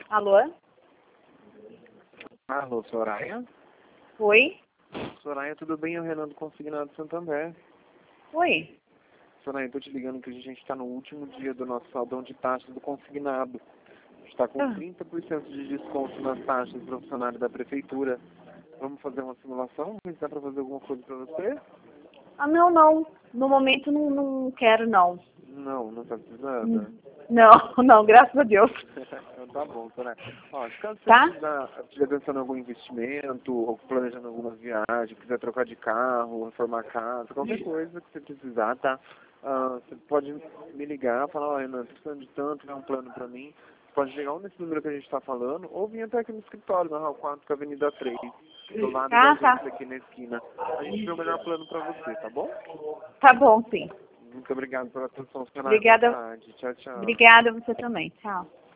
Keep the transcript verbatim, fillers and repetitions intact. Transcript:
Alô? Alô, Soraya? Oi? Soraya, tudo bem? É o Renan do Consignado Santander. Oi? Soraya, eu tô te ligando que a gente está no último dia do nosso saldão de taxas do consignado. A gente está com Ah. trinta por cento de desconto nas taxas para o funcionário da prefeitura. Vamos fazer uma simulação? Dá para fazer alguma coisa para você? Ah, não, não. No momento não, não quero, não. Não, não está precisando? Hum. Não, não, graças a Deus. Então tá bom, Soraya. Ó, caso você Tá? precisar, estiver pensando em algum investimento, ou planejando alguma viagem, quiser trocar de carro, reformar a casa, qualquer coisa que você precisar, tá? Ah, você pode me ligar, falar, ó, Renan, tô precisando de tanto, dá um plano pra mim. Você pode ligar ou nesse número que a gente tá falando, ou vir até aqui no escritório, na Rua quatro, com a Avenida três, do lado da Ah, gente tá. aqui na esquina. A gente vê o melhor plano pra você, tá bom? Tá bom, sim. Muito obrigado pela atenção, Soraya. Boa Obrigada. tarde. Tchau, tchau. Obrigada a você também. Tchau.